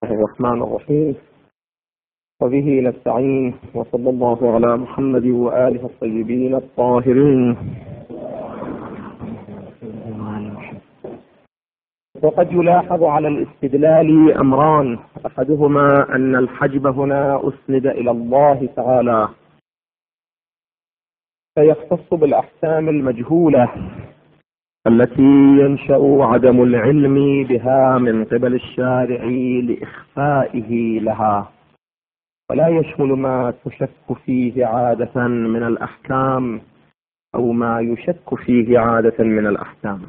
الرحمن الرحيم، وبه نستعين، وصلى الله على محمد وآله الطيبين الطاهرين. وقد يلاحظ على الاستدلال أمران، أحدهما أن الحجب هنا أسند إلى الله تعالى فيختص بالأحكام المجهولة التي ينشأ عدم العلم بها من قبل الشارع لإخفائه لها، ولا يشمل ما تشك فيه عادة من الأحكام أو ما يشك فيه عادة من الأحكام.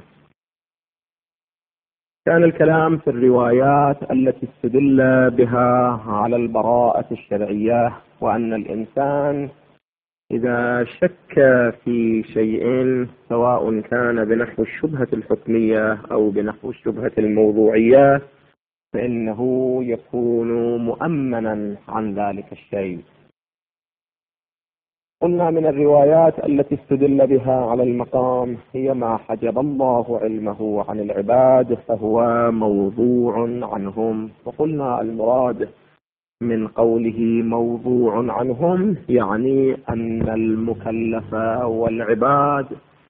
كان الكلام في الروايات التي استدل بها على البراءة الشرعية، وأن الإنسان إذا شك في شيء سواء كان بنحو الشبهة الحكمية أو بنحو الشبهة الموضوعية فإنه يكون مؤمنا عن ذلك الشيء. قلنا من الروايات التي استدل بها على المقام هي ما حجب الله علمه عن العباد فهو موضوع عنهم، وقلنا المراد من قوله موضوع عنهم يعني أن المكلف والعباد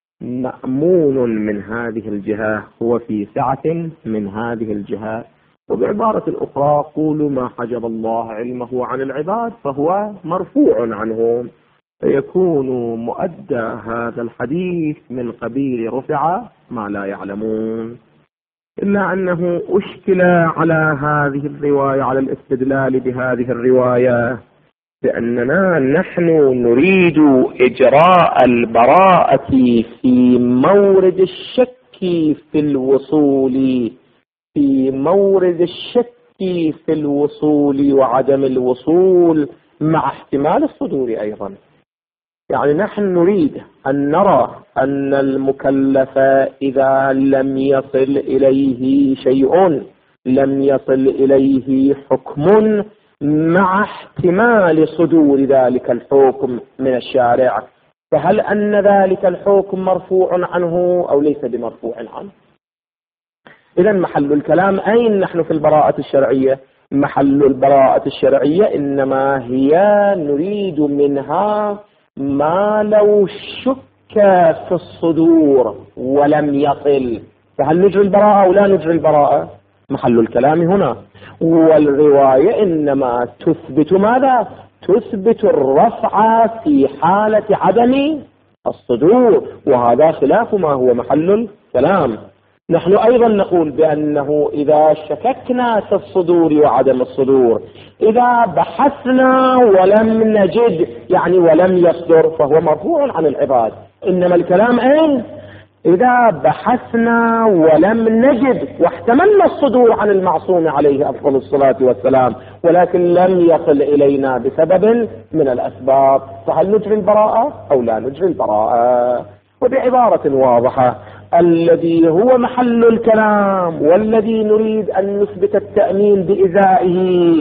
مأمون من هذه الجهة، هو في سعة من هذه الجهة. وبعبارة أخرى قولوا ما حجب الله علمه عن العباد فهو مرفوع عنهم، فيكون مؤدى هذا الحديث من قبيل رفع ما لا يعلمون. إلا أنه أشكل على هذه الرواية، على الاستدلال بهذه الرواية، لأننا نحن نريد إجراء البراءة في مورد الشك في الوصول، في مورد الشك في الوصول وعدم الوصول مع احتمال الصدور أيضا. يعني نحن نريد أن نرى أن المكلف إذا لم يصل إليه شيء، لم يصل إليه حكم مع احتمال صدور ذلك الحكم من الشارع، فهل أن ذلك الحكم مرفوع عنه أو ليس بمرفوع عنه؟ إذا محل الكلام أين نحن في البراءة الشرعية؟ محل البراءة الشرعية إنما هي نريد منها ما لو شك في الصدور ولم يصل، فهل نجري البراءة أو لا نجري البراءة؟ محل الكلام هنا. والرواية إنما تثبت ماذا؟ تثبت الرفع في حالة عدم الصدور، وهذا خلاف ما هو محل الكلام. نحن أيضا نقول بأنه إذا شككنا في الصدور وعدم الصدور، إذا بحثنا ولم نجد يعني ولم يصدر فهو مرفوع عن العباد. إنما الكلام أين؟ إذا بحثنا ولم نجد واحتملنا الصدور عن المعصوم عليه أفضل الصلاة والسلام ولكن لم يصل إلينا بسبب من الأسباب، فهل نجري البراءة أو لا نجري البراءة؟ وبعبارة واضحة الذي هو محل الكلام والذي نريد أن نثبت التأمين بإزائه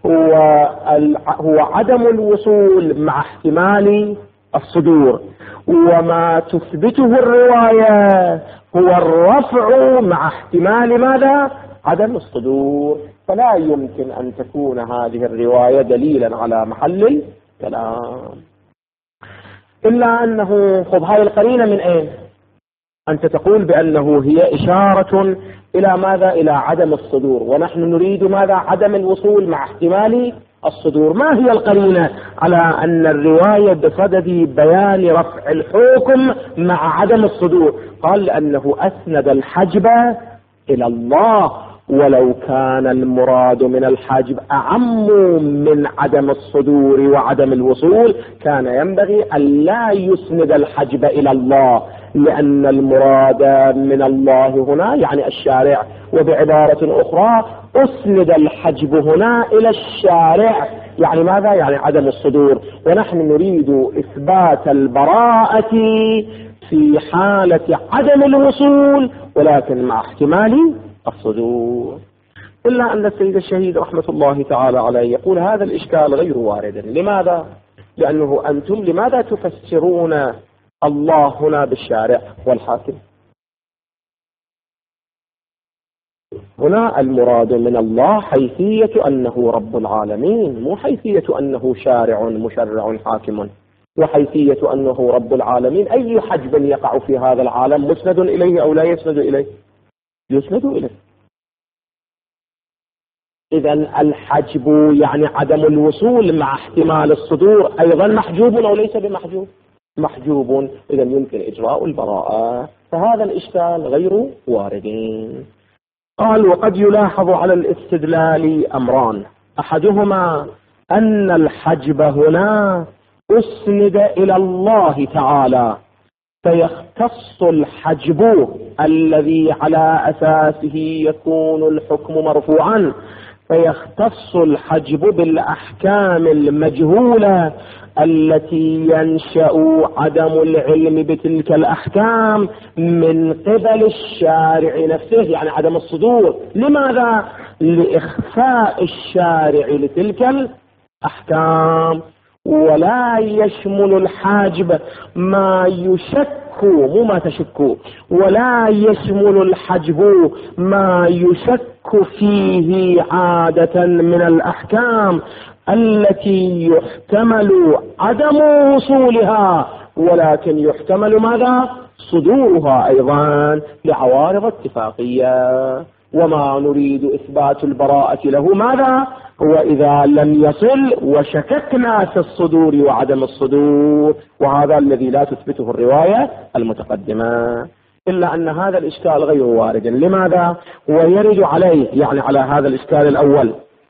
هو عدم الوصول مع احتمال الصدور، وما تثبته الرواية هو الرفع مع احتمال ماذا؟ عدم الصدور. فلا يمكن أن تكون هذه الرواية دليلا على محل الكلام، إلا أنه خذ هذه القرينة من أين؟ أنت تقول بأنه هي إشارة إلى ماذا؟ إلى عدم الصدور، ونحن نريد ماذا؟ عدم الوصول مع احتمال الصدور. ما هي القرينة على أن الرواية بصدد بيان رفع الحكم مع عدم الصدور؟ قال لأنه أسند الحجب إلى الله، ولو كان المراد من الحجب أعم من عدم الصدور وعدم الوصول كان ينبغي أن لا يسند الحجب إلى الله، لأن المراد من الله هنا يعني الشارع. وبعبارة أخرى أسند الحجب هنا إلى الشارع يعني ماذا؟ يعني عدم الصدور. ونحن نريد إثبات البراءة في حالة عدم الوصول ولكن مع احتمال الصدور. إلا أن السيد الشهيد رحمة الله تعالى عليه يقول هذا الإشكال غير وارد. لماذا؟ لأنه أنتم لماذا تفسرون الله هنا بالشارع والحاكم؟ هنا المراد من الله حيثية أنه رب العالمين، مو حيثية أنه شارع مشرع حاكم. وحيثية أنه رب العالمين أي حجب يقع في هذا العالم مسند إليه أو لا يسند إليه؟ يسند إليه. إذا الحجب يعني عدم الوصول مع احتمال الصدور أيضا محجوب أو ليس بمحجوب؟ محجوب. إذا يمكن إجراء البراءة، فهذا الإشكال غير واردين. قال وقد يلاحظ على الاستدلال أمران، أحدهما أن الحجب هنا أسند إلى الله تعالى، فيختص الحجب الذي على أساسه يكون الحكم مرفوعا، فيختص الحجب بالأحكام المجهولة التي ينشأ عدم العلم بتلك الأحكام من قبل الشارع نفسه، يعني عدم الصدور. لماذا؟ لإخفاء الشارع لتلك الأحكام. ولا يشمل الحاجب ما يشك، مو ما تشك، ولا يشمل الحجب ما يشك فيه عادة من الأحكام التي يحتمل عدم وصولها، ولكن يحتمل ماذا؟ صدورها أيضا لعوارض اتفاقية. وما نريد إثبات البراءة له ماذا؟ وإذا لم يصل وشككنا في الصدور وعدم الصدور، وهذا الذي لا تثبته الرواية المتقدمة. إلا أن هذا الإشكال غير وارد. لماذا؟ ويرد عليه، يعني على هذا الإشكال الأول،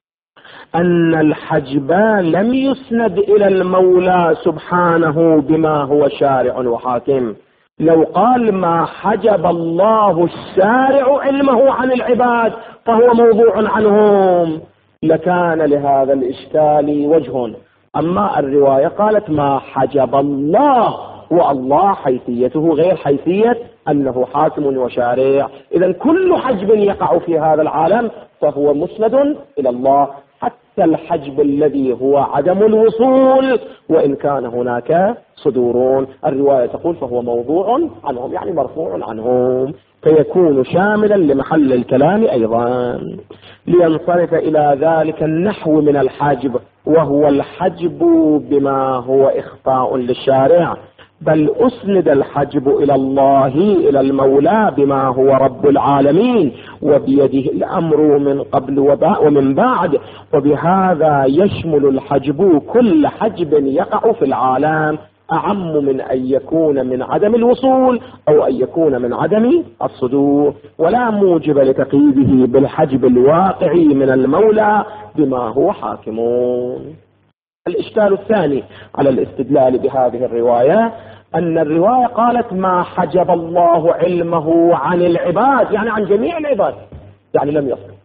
أن الحجب لم يسند إلى المولى سبحانه بما هو شارع وحاكم. لو قال ما حجب الله الشارع علمه عن العباد فهو موضوع عنهم لكان لهذا الإشكال وجه. أما الرواية قالت ما حجب الله، والله حيثيته غير حيثية أنه حاكم وشارع. إذن كل حجب يقع في هذا العالم فهو مسند إلى الله، حتى الحجب الذي هو عدم الوصول وإن كان هناك صدور. الرواية تقول فهو موضوع عنهم، يعني مرفوع عنهم، فيكون شاملا لمحل الكلام أيضا. لينصرف إلى ذلك النحو من الحاجب، وهو الحجب بما هو إخفاء للشارع، بل أسند الحجب إلى الله، إلى المولى بما هو رب العالمين وبيده الأمر من قبل ومن بعد. وبهذا يشمل الحجب كل حجب يقع في العالم، أعم من أن يكون من عدم الوصول أو أن يكون من عدم الصدور، ولا موجب لتقييده بالحجب الواقعي من المولى بما هو حاكمون. الإشكال الثاني على الاستدلال بهذه الرواية أن الرواية قالت ما حجب الله علمه عن العباد، يعني عن جميع العباد، يعني لم يصل.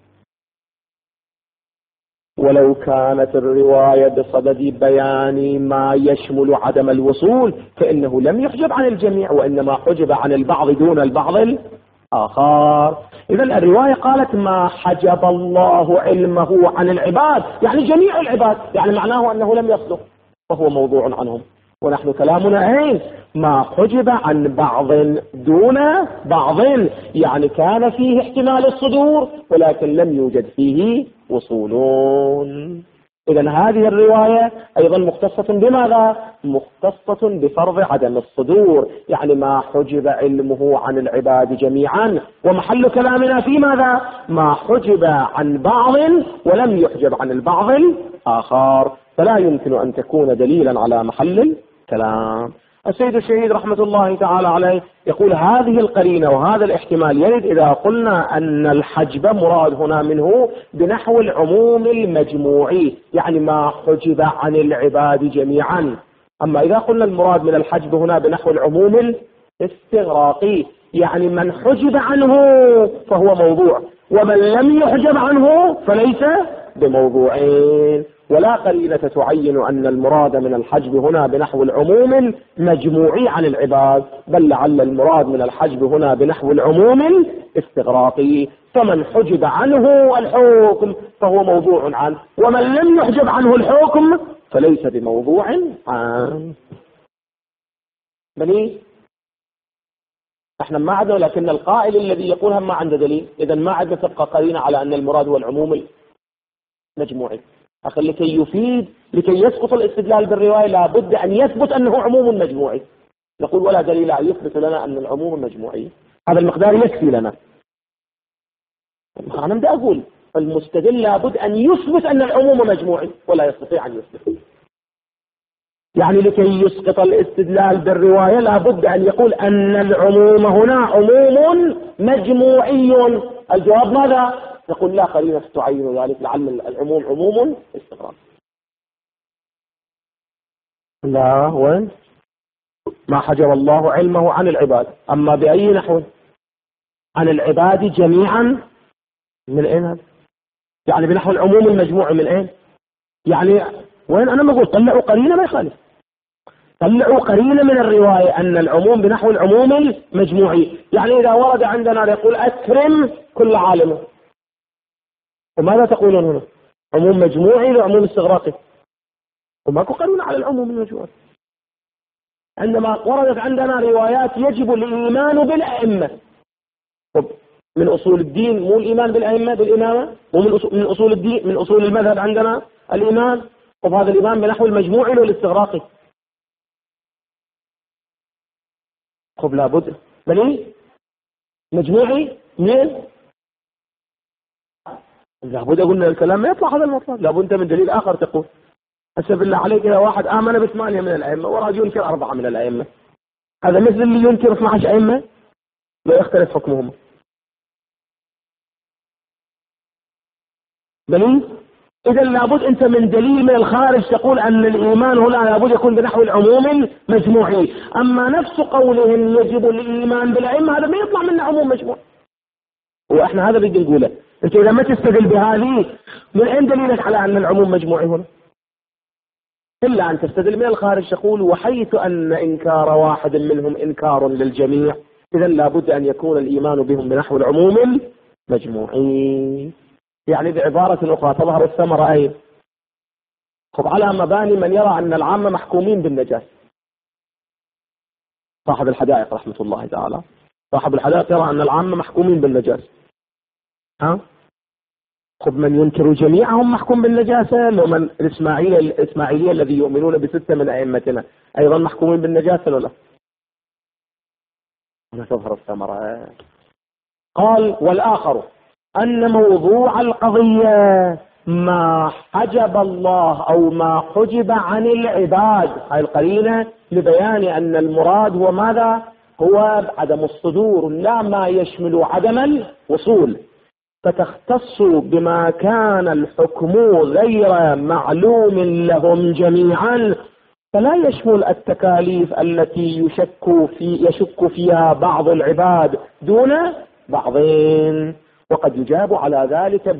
ولو كانت الرواية بصدد بيان ما يشمل عدم الوصول فإنه لم يحجب عن الجميع، وإنما حجب عن البعض دون البعض الآخر. إذن الرواية قالت ما حجب الله علمه عن العباد، يعني جميع العباد، يعني معناه أنه لم يصدق فهو موضوع عنهم. ونحن كلامنا ايه؟ ما حجب عن بعض دون بعض، يعني كان فيه احتمال الصدور ولكن لم يوجد فيه وصولون. إذن هذه الرواية أيضا مختصة بماذا؟ مختصة بفرض عدم الصدور، يعني ما حجب علمه عن العباد جميعا. ومحل كلامنا في ماذا؟ ما حجب عن بعض ولم يحجب عن البعض الآخر، فلا يمكن أن تكون دليلا على محل الكلام. السيد الشهيد رحمة الله تعالى عليه يقول هذه القرينة وهذا الاحتمال يرد إذا قلنا أن الحجب مراد هنا منه بنحو العموم المجموعي، يعني ما حجب عن العباد جميعا. أما إذا قلنا المراد من الحجب هنا بنحو العموم الاستغراقي، يعني من حجب عنه فهو موضوع، ومن لم يحجب عنه فليس بموضوعين. ولا قرينة تعين أن المراد من الحجب هنا بنحو العموم المجموعي عن العباد، بل لعل المراد من الحجب هنا بنحو العموم الاستغراقي، فمن حجب عنه الحكم فهو موضوع عنه، ومن لم يحجب عنه الحكم فليس بموضوع عنه. بني احنا ما عندنا، لكن القائل الذي يقولها ما عنده دليل. إذا ما عندنا تبقى قرينة على أن المراد هو العموم المجموعي. أخي لكي يسقط الاستدلال بالرواية لابد أن يثبت أنه عموم مجموعي. نقول ولا دليل يثبت لنا أن العموم المجموعي هذا المقدار يكفي لنا. أنا بدي أقول المستدل لابد أن يثبت أن العموم مجموعي، ولا يستطيع أن يثبت. يعني لكي يسقط الاستدلال بالرواية لابد أن يقول أن العموم هنا عموم مجموعي. الجواب ماذا؟ نقول لا قرينة تعين ذلك، لعل العموم عموم استغراق. لا، وين؟ ما حجب الله علمه عن العباد. أما بأي نحو؟ عن العباد جميعا. من أين هذا؟ يعني بنحو العموم المجموعي من أين؟ يعني وين؟ أنا ما أقول طلعوا قرينة، ما يخالف، طلعوا قرينة من الرواية أن العموم بنحو العموم المجموعي. يعني إذا ورد عندنا يقول أكرم كل عالم، وماذا تقولون هنا؟ عموم مجموعي لعموم استغراقي، وماكو قرينة على العموم المجموعي. عندما وردت عندنا روايات يجب الإيمان بالأئمة، من أصول الدين مو الإيمان بالأئمة بالإمامة، ومن أصول الدين من أصول المذهب عندنا الإيمان، وهذا الإيمان بنحو المجموعي والاستغراقي. خب لابد بلي مجموعي من لابد قلنا الكلام ما يطلع هذا المطلب، لابد انت من دليل آخر تقول. هسه بالله عليك إذا واحد آمن ب8 من الأئمة وراد ينكر 4 من الأئمة، هذا مثل اللي ينكر 12 أئمة؟ لا يختلف حكمهم. بلي إذا لابد أنت من دليل من الخارج تقول أن الإيمان هنا لابد يكون بنحو العموم المجموعي. أما نفس قولهم يجب الإيمان بالأئمة هذا ما يطلع منه عموم مجموع، وإحنا هذا بدي نقوله. أنت إذا ما تستدل بهذه من أين دليلك على أن العموم مجموعي هنا؟ إلا أن تستدل من الخارج تقول وحيث أن إنكار واحد منهم إنكار للجميع، إذا لابد أن يكون الإيمان بهم بنحو العموم المجموعي. يعني بعبارة أخرى تظهر الثمرة أين؟ خب على مباني من يرى أن العامة محكومين بالنجاسة. صاحب الحدائق رحمة الله تعالى، صاحب الحدائق يرى أن العامة محكومين بالنجاسة. ها؟ خب من ينكر جميعهم محكوم بالنجاسة؟ لو من الإسماعيلية الذي يؤمنون ب6 من أئمتنا أيضا محكومين بالنجاسة ولا لا؟ هنا تظهر الثمرة. قال والآخر أن موضوع القضية ما حجب الله أو ما حجب عن العباد. هاي القرينة لبيان أن المراد هو ماذا؟ هو عدم الصدور، لا ما يشمل عدم الوصول، فتختص بما كان الحكم غير معلوم لهم جميعا، فلا يشمل التكاليف التي يشك فيها بعض العباد دون بعضين. وقد يجاب على ذلك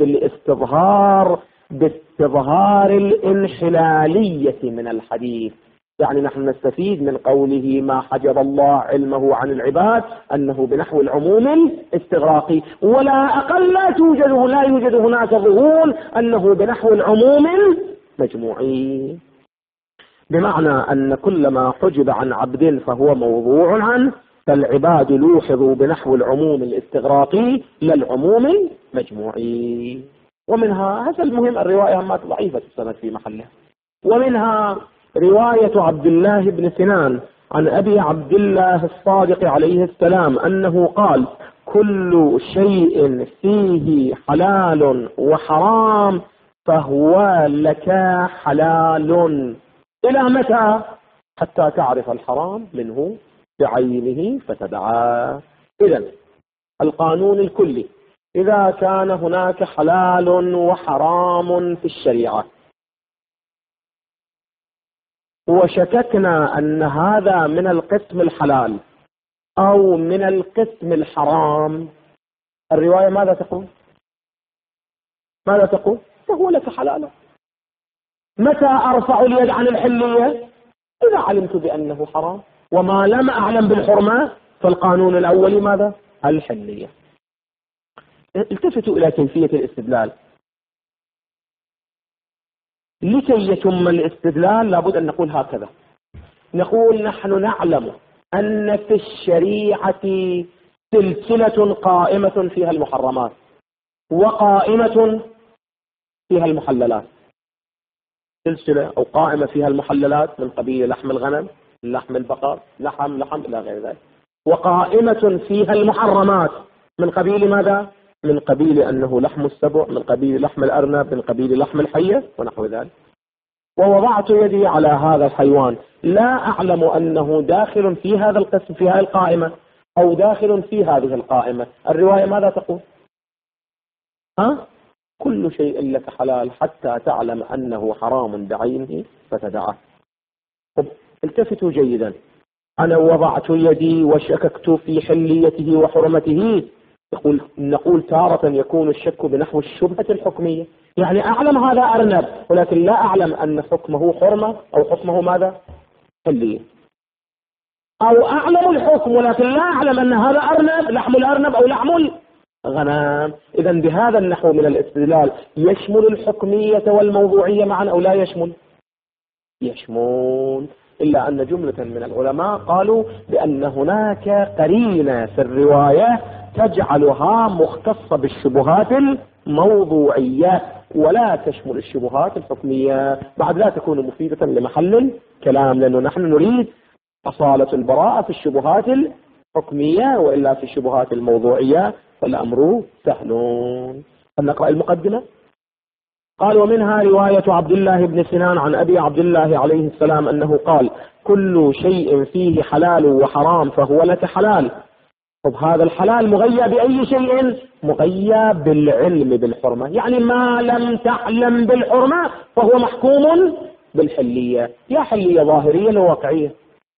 باستظهار الانحلالية من الحديث. يعني نحن نستفيد من قوله ما حجب الله علمه عن العباد أنه بنحو العموم الاستغراقي، ولا أقل لا يوجد هناك ظهور أنه بنحو العموم المجموعي، بمعنى أن كل ما حجب عن عبد فهو موضوع عنه، فالعباد لوحظوا بنحو العموم الاستغراقي لا العموم المجموعي. ومنها هذا المهم الرواية مات ضعيفة السند في محلها، ومنها رواية عبد الله بن سنان عن أبي عبد الله الصادق عليه السلام أنه قال كل شيء فيه حلال وحرام فهو لك حلال إلى متى؟ حتى تعرف الحرام منه بعينه فتدعاه. إذن القانون الكلي إذا كان هناك حلال وحرام في الشريعة وشككنا أن هذا من القسم الحلال أو من القسم الحرام، الرواية ماذا تقول؟ فهو لك حلال. متى أرفع اليد عن الحلية؟ إذا علمت بأنه حرام، وما لم أعلم بالحرمة فالقانون الأول ماذا؟ الحلية. التفتوا إلى كيفية الاستدلال. لكي يتم الاستدلال لابد أن نقول هكذا، نقول نحن نعلم أن في الشريعة سلسلة قائمة فيها المحرمات وقائمة فيها المحللات. سلسلة أو قائمة فيها المحللات من قبيل لحم الغنم، لحم البقر، لحم إلى غير ذلك، وقائمة فيها المحرمات من قبيل ماذا؟ من قبيل أنه لحم السبع، من قبيل لحم الأرنب، من قبيل لحم الحية ونحو ذلك. ووضعت يدي على هذا الحيوان، لا أعلم أنه داخل في هذا القسم في هذه القائمة أو داخل في هذه القائمة. الرواية ماذا تقول؟ كل شيء لك حلال حتى تعلم أنه حرام بعينه فتدعه. طب التفتوا جيدا، أنا وضعت يدي وشككت في حليته وحرمته. نقول تارة يكون الشك بنحو الشبهة الحكمية، يعني أعلم هذا أرنب ولكن لا أعلم أن حكمه حرمة أو حكمه ماذا؟ حلية. أو أعلم الحكم ولكن لا أعلم أن هذا أرنب، لحم الأرنب أو لحم الغنم. إذا بهذا النحو من الاستدلال يشمل الحكمية والموضوعية معا أو لا يشمل؟ يشمل، إلا أن جملة من العلماء قالوا بأن هناك قرينة في الرواية تجعلها مختصة بالشبهات الموضوعية ولا تشمل الشبهات الحكمية، بعد لا تكون مفيدة لمحل الكلام، لأنه نحن نريد أصالة البراءة في الشبهات الحكمية، وإلا في الشبهات الموضوعية فالأمر سهل. فلنقرأ المقدمة. قال: ومنها رواية عبد الله بن سنان عن أبي عبد الله عليه السلام أنه قال: كل شيء فيه حلال وحرام فهو لك حلال. طب هذا الحلال مغيى بأي شيء؟ مغيى بالعلم بالحرمة، يعني ما لم تعلم بالحرمة فهو محكوم بالحلية. يا حلية ظاهرية لو واقعية؟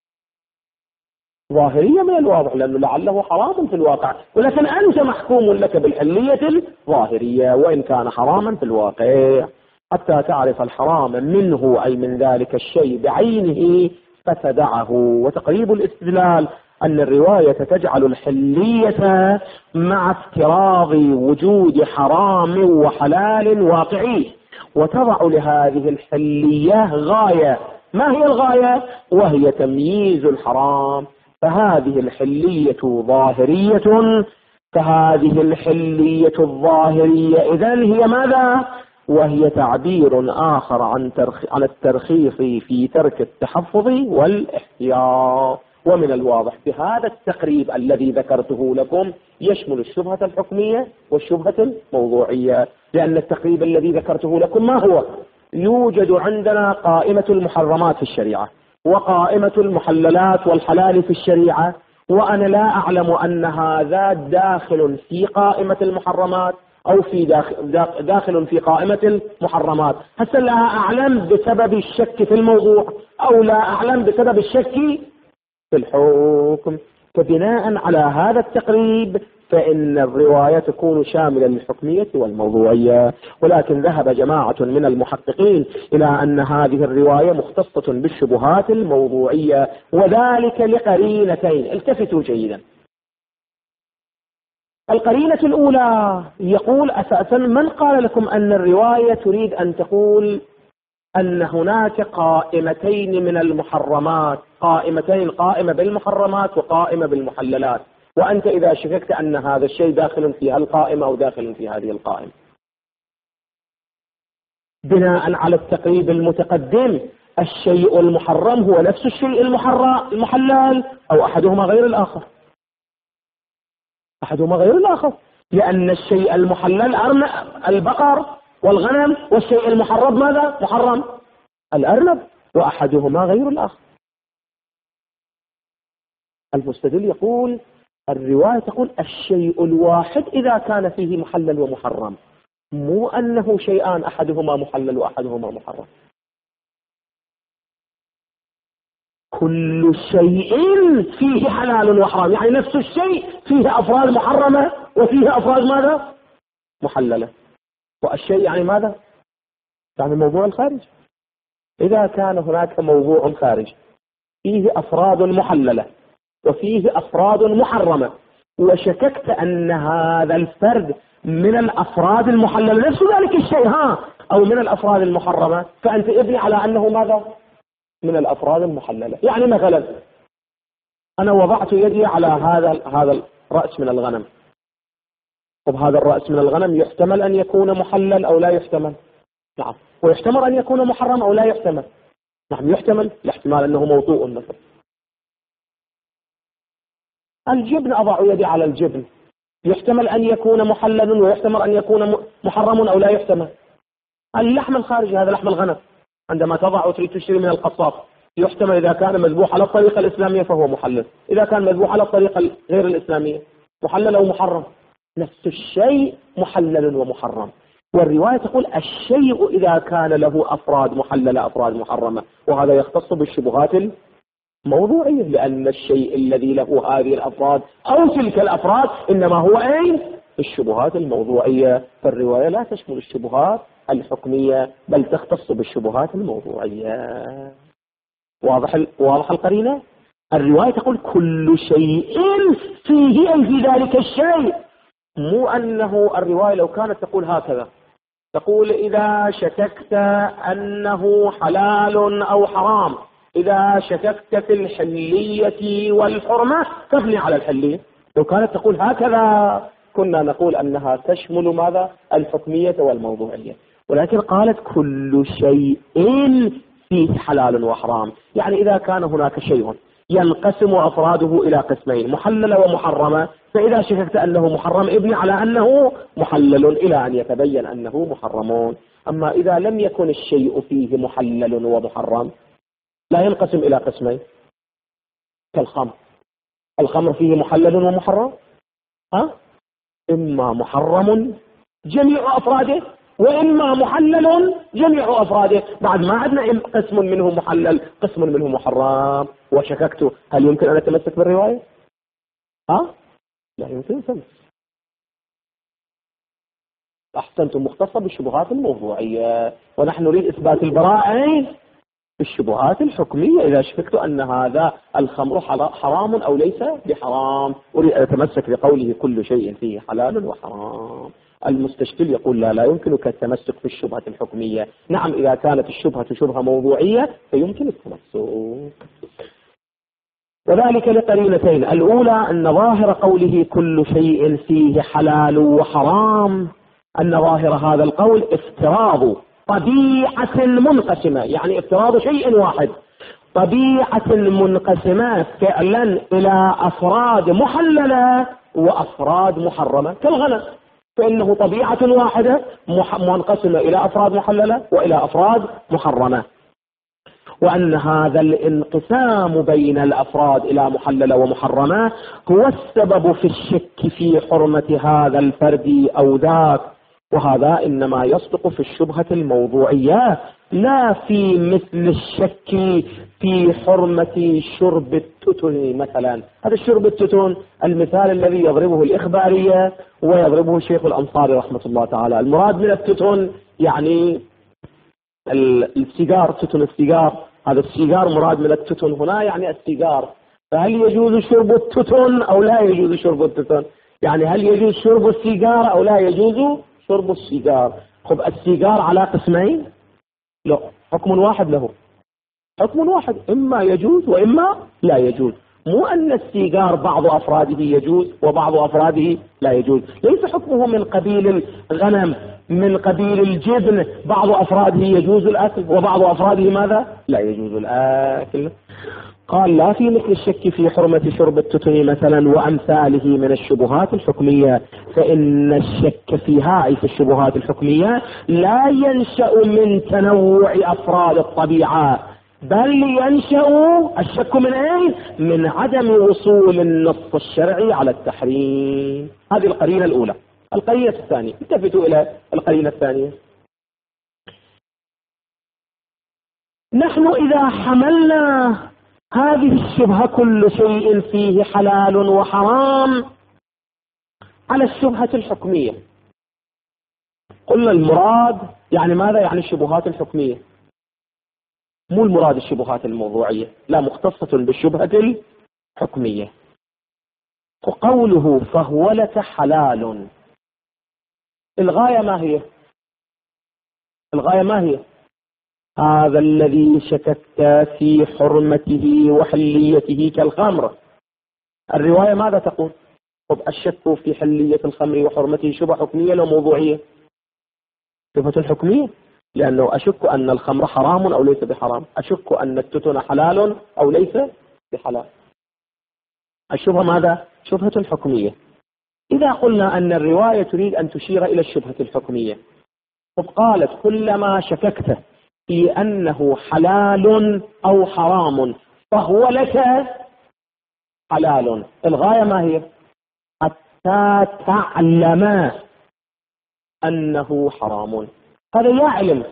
ظاهرية من الواضح لأنه لعله حرام في الواقع، ولكن أنت محكوم لك بالحلية الظاهرية وإن كان حراما في الواقع، حتى تعرف الحرام منه أي من ذلك الشيء بعينه فتدعه. وتقريب الاستدلال أن الرواية تجعل الحلية مع افتراض وجود حرام وحلال واقعي، وتضع لهذه الحلية غاية. ما هي الغاية؟ وهي تمييز الحرام. فهذه الحلية ظاهرية، فهذه الحلية الظاهرية إذن هي ماذا؟ وهي تعبير آخر عن الترخيص في ترك التحفظ والاحتياط. ومن الواضح بهذا التقريب الذي ذكرته لكم يشمل الشبهة الحكمية والشبهة الموضوعية، لأن التقريب الذي ذكرته لكم ما هو؟ يوجد عندنا قائمة المحرمات في الشريعة وقائمة المحللات والحلال في الشريعة، وأنا لا أعلم أن هذا داخل في قائمة المحرمات أو في داخل في قائمة المحرمات. هسه لا أعلم بسبب الشك في الموضوع أو لا أعلم بسبب الشك في الحكم. فبناء على هذا التقريب فإن الرواية تكون شاملة للحكمية والموضوعية، ولكن ذهب جماعة من المحققين إلى أن هذه الرواية مختصة بالشبهات الموضوعية، وذلك لقرينتين. التفتوا جيدا. القرينة الأولى يقول أساسا: من قال لكم أن الرواية تريد أن تقول أن هناك قائمتين من المحرمات، قائمتين، قائمة بالمحرمات وقائمة بالمحللات، وأنت إذا شككت أن هذا الشيء داخل في القائمة أو داخل في هذه القائمة؟ بناء على التقريب المتقدم الشيء المحرم هو نفس الشيء المحلل أو أحدهما غير الآخر؟ أحدهما غير الآخر، لأن الشيء المحلل البقر والغنم، والشيء المحرم ماذا؟ محرم الأرنب، وأحدهما غير الآخر. المستدل يقول الرواية تقول الشيء الواحد إذا كان فيه محلل ومحرم، مو أنه شيئان أحدهما محلل وأحدهما محرم. كل شيء فيه حلال وحرام، يعني نفس الشيء فيه أفراد محرمة وفيه أفراد ماذا؟ محللة. والشيء يعني ماذا؟ يعني موضوع الخارج. إذا كان هناك موضوع خارج فيه أفراد محللة وفيه أفراد محرمة، وشككت أن هذا الفرد من الأفراد المحللة نفس ذلك الشيء أو من الأفراد المحرمة، فأنت ابني على أنه ماذا؟ من الأفراد المحللة. يعني مثلا أنا وضعت يدي على هذا الرأس من الغنم. طب هذا الرأس من الغنم يحتمل أن يكون محلل أو لا يحتمل؟ نعم. ويحتمل أن يكون محرم أو لا يحتمل؟ نعم يحتمل. الاحتمال أنه موطوء مثلا. الجبن أضع يدي على الجبن، يحتمل أن يكون محلل ويحتمل أن يكون محرم أو لا يحتمل. اللحم الخارجي هذا لحم الغنم عندما تضع وتريد تشتري من القصاب، يحتمل إذا كان مذبوح على الطريقة الإسلامية فهو محلل، إذا كان مذبوح على الطريقة غير الإسلامية محلل أو محرم. نفس الشيء محلل ومحرم. والرواية تقول الشيء إذا كان له أفراد محللة أفراد محرمة، وهذا يختص بالشبهات الموضوعية، لأن الشيء الذي له هذه الأفراد أو تلك الأفراد إنما هو أين؟ الشبهات الموضوعية. فالرواية لا تشمل الشبهات الحكمية بل تختص بالشبهات الموضوعية. واضح القرينة؟ الرواية تقول كل شيء فيه أي في ذلك الشيء، مو أنه الرواية لو كانت تقول هكذا، تقول إذا شككت أنه حلال أو حرام، إذا شككت في الحلية والحرمة فابني على الحلية. لو كانت تقول هكذا كنا نقول أنها تشمل ماذا؟ الحكمية والموضوعية. ولكن قالت كل شيء فيه حلال وحرام، يعني إذا كان هناك شيء ينقسم أفراده إلى قسمين محلل ومحرمة، فإذا شككت أنه محرم ابني على أنه محلل إلى أن يتبين أنه محرم. أما إذا لم يكن الشيء فيه محلل ومحرم لا ينقسم إلى قسمين كالخمر. الخمر فيه محلل ومحرم، إما محرم جميع أفراده وإما محلل جميع أفراده. بعد ما عندنا قسم منه محلل قسم منه محرم وشككت، هل يمكن أن أتمسك بالرواية؟ لا يمكن أن. أحسنتم، مختصة بالشبهات الموضوعية، ونحن نريد إثبات البراءة بالشبهات الحكمية. إذا شككت أن هذا الخمر حرام أو ليس بحرام أريد أن أتمسك بقوله كل شيء فيه حلال وحرام. المستشكل يقول لا يمكنك التمسك في الشبهة الحكمية. نعم إذا كانت الشبهة شبهة موضوعية فيمكن التمسك، وذلك لقرينتين. الأولى أن ظاهر قوله كل شيء فيه حلال وحرام، أن ظاهر هذا القول افتراض طبيعة منقسمة، يعني افتراض شيء واحد، طبيعة منقسمة فعلا إلى أفراد محللة وأفراد محرمة كالغنم، فإنه طبيعة واحدة منقسمة إلى أفراد محللة وإلى أفراد محرمة، وأن هذا الانقسام بين الأفراد إلى محللة ومحرمة هو السبب في الشك في حرمة هذا الفرد أو ذاك. وهذا إنما يصدق في الشبهة الموضوعية لا في مثل الشك في حرمة شرب التتن مثلا. هذا الشرب التتن المثال الذي يضربه الإخبارية ويضربه الشيخ الأنصاري رحمة الله تعالى. المراد من التتن يعني السيجار، تتن السيجار، هذا السيجار مراد من التتن هنا يعني السيجار. فهل يجوز شرب التتن أو لا يجوز شرب التتن؟ يعني هل يجوز شرب السيجار أو لا يجوز شرب السيجار؟ خب السيجار على قسمين؟ لا، حكم واحد له، حكم واحد، إما يجوز وإما لا يجوز. مو أن السيجار بعض أفراده يجوز وبعض أفراده لا يجوز، ليس حكمه من قبيل الغنم من قبيل الجبن، بعض أفراده يجوز الأكل وبعض أفراده ماذا؟ لا يجوز الأكل. قال لا في مثل الشك في حرمة شرب التتن مثلا وأمثاله من الشبهات الحكمية، فإن الشك فيها أي في الشبهات الحكمية لا ينشأ من تنوع أفراد الطبيعة، بل ينشأ الشك من أين؟ من عدم وصول النص الشرعي على التحريم. هذه القرينة الأولى. القرينة الثانية، التفتوا إلى القرينة الثانية. نحن إذا حملنا هذه الشبهة كل شيء فيه حلال وحرام على الشبهة الحكمية، قلنا المراد يعني ماذا؟ يعني الشبهات الحكمية، مو المراد الشبهات الموضوعية، لا، مختصة بالشبهة الحكمية. وقوله فهو لك حلال، الغاية ما هي؟ الغاية ما هي؟ هذا الذي شككت في حرمته وحليته كالخمر الرواية ماذا تقول؟ طب الشك في حلية الخمر وحرمته شبهة حكمية أو موضوعية؟ شبهة حكمية، لأنه أشك أن الخمر حرام أو ليس بحرام، أشك أن التتن حلال أو ليس بحلال. الشبهة ماذا؟ شبهة حكمية. إذا قلنا أن الرواية تريد أن تشير إلى الشبهة الحكمية، طب قالت كلما شككت في أنه حلال أو حرام فهو لك حلال، الغاية ما هي؟ حتى تعلم أنه حرام. هذا يا علم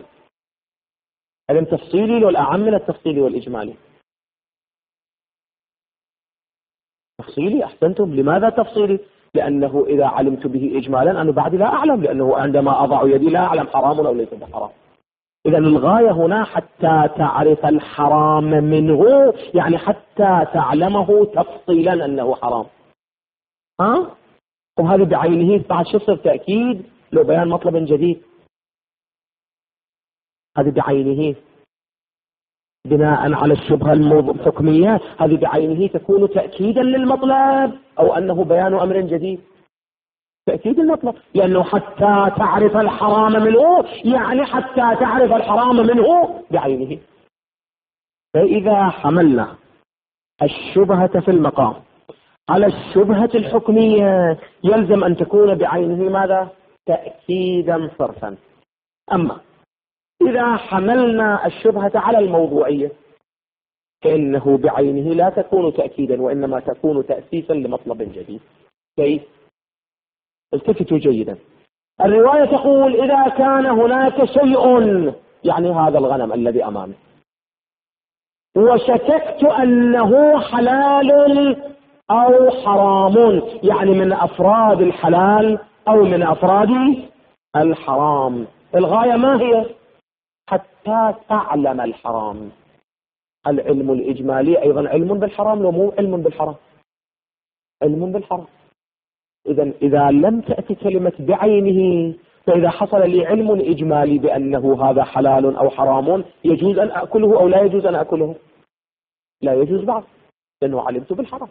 تفصيلي ولا أعم من التفصيلي والإجمالي؟ تفصيلي، أحسنتم. لماذا تفصيلي؟ لأنه إذا علمت به إجمالا أنا بعد لا أعلم، لأنه عندما أضع يدي لا أعلم حرام أو ليس بحرام. إذا الغاية هنا حتى تعرف الحرام منه، يعني حتى تعلمه تفصيلا أنه حرام. وهذا بعينه بعد شصر تأكيد لو بيان مطلب جديد. هذه بعينه بناء على الشبهة الحكمية، هذه بعينه تكون تأكيدا للمطلب أو أنه بيان أمر جديد. تأكيد المطلب، لأنه حتى تعرف الحرام منه يعني حتى تعرف الحرام منه بعينه. فإذا حملنا الشبهة في المقام على الشبهة الحكمية يلزم أن تكون بعينه ماذا؟ تأكيدا صرفا. أما إذا حملنا الشبهة على الموضوعية فإنه بعينه لا تكون تأكيدا وإنما تكون تأسيسا لمطلب جديد. كيف؟ التفتوا جيدا. الرواية تقول إذا كان هناك شيء، يعني هذا الغنم الذي أمامي، وشككت أنه حلال أو حرام، يعني من أفراد الحلال أو من أفراد الحرام، الغاية ما هي؟ حتى تعلم الحرام. العلم الإجمالي أيضا علم بالحرام لو مو علم بالحرام؟ علم بالحرام. إذا لم تأتي كلمة بعينه، فإذا حصل لي علم إجمالي بأنه هذا حلال أو حرام يجوز أن أكله أو لا يجوز أن أكله؟ لا يجوز بعض، لأنه علمت بالحرام.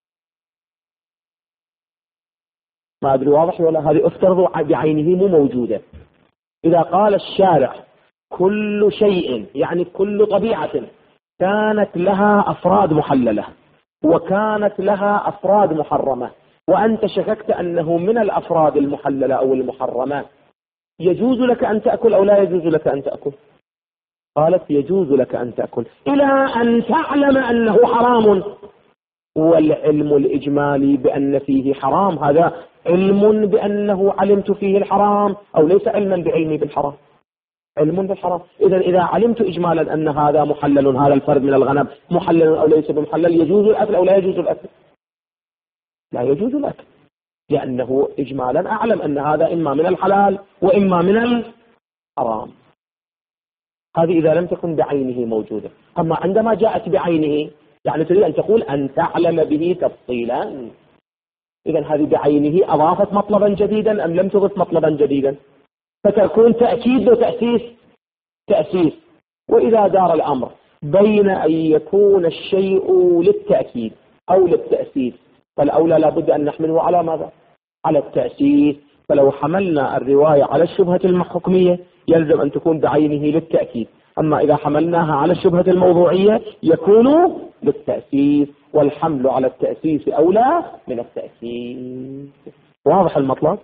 ما أدري واضح ولا؟ هذه افترضوا بعينه مو موجودة. إذا قال الشارع كل شيء يعني كل طبيعة كانت لها أفراد محللة وكانت لها أفراد محرمة، وأنت شككت أنه من الأفراد المحللة أو المحرمة، يجوز لك أن تأكل أو لا يجوز لك أن تأكل؟ قالت يجوز لك أن تأكل إلى أن تعلم أنه حرام. والعلم الإجمالي بأن فيه حرام هذا علم بأنه علمت فيه الحرام أو ليس علما بعلمي بالحرام؟ علم بالحرام. إذا علمت إجمالا أن هذا محلل، هذا الفرد من الغنم محلل أو ليس بمحلل، يجوز الأكل أو لا يجوز الأكل؟ لا يجوز الأكل، لأنه إجمالا أعلم أن هذا إما من الحلال وإما من الحرام. هذه إذا لم تكن بعينه موجودة. أما عندما جاءت بعينه يعني تريد أن تقول أن تعلم به تفصيلا. إذن هذه بعينه أضافت مطلبا جديدا أم لم تضف مطلبا جديدا؟ فتكون تأكيد وتأسيس. تأسيس. وإذا دار الأمر بين أن يكون الشيء للتأكيد أو للتأسيس فالأولى لابد أن نحمله على ماذا؟ على التأسيس. فلو حملنا الرواية على الشبهة الحكمية يلزم أن تكون بعينه للتأكيد، أما إذا حملناها على الشبهة الموضوعية يكون للتأسيس، والحمل على التأسيس أولى من التأسيس. واضح المطلب؟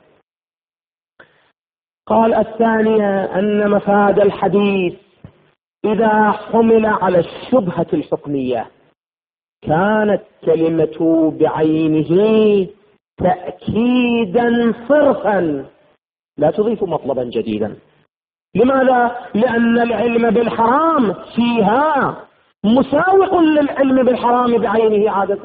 قال الثانية أن مفاد الحديث إذا حمل على الشبهة الحكمية كانت كلمة بعينه تأكيدا صرفا لا تضيف مطلبا جديدا. لماذا؟ لأن العلم بالحرام فيها مساوق للعلم بالحرام بعينه عادة.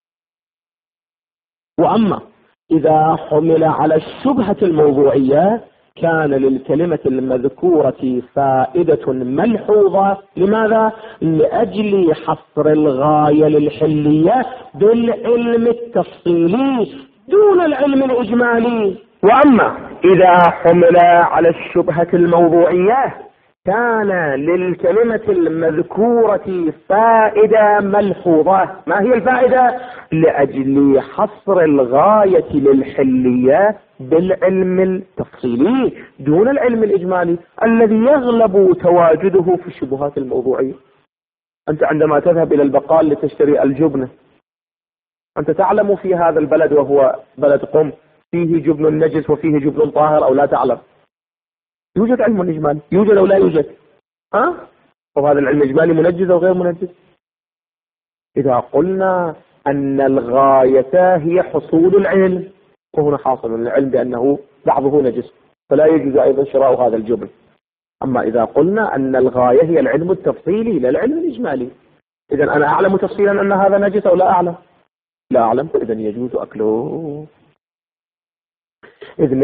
وأما إذا حمل على الشبهة الموضوعية كان للكلمة المذكورة فائدة ملحوظة. لماذا؟ لأجل حصر الغاية للحلية بالعلم التفصيلي دون العلم الإجمالي. وأما إذا حمل على الشبهة الموضوعية كان للكلمة المذكورة فائدة ملحوظة. ما هي الفائدة؟ لأجل حصر الغاية للحلية بالعلم التفصيلي دون العلم الإجمالي الذي يغلب تواجده في الشبهات الموضوعية. أنت عندما تذهب إلى البقال لتشتري الجبنة، أنت تعلم في هذا البلد وهو بلد قم فيه جبن نجس وفيه جبن طاهر أو لا تعلم؟ يوجد علم إجمالي، يوجد أو لا يوجد؟ وهذا العلم الإجمالي منجز أو غير منجز؟ إذا قلنا أن الغاية هي حصول العلم، وهنا حاصل العلم بأنه بعضه نجس فلا يجوز أيضا شراء هذا الجبن. أما إذا قلنا أن الغاية هي العلم التفصيلي لا العلم الإجمالي، إذا أنا أعلم تفصيلا أن هذا نجس أو لا أعلم؟ لا أعلم، إذا يجوز أكله. إذ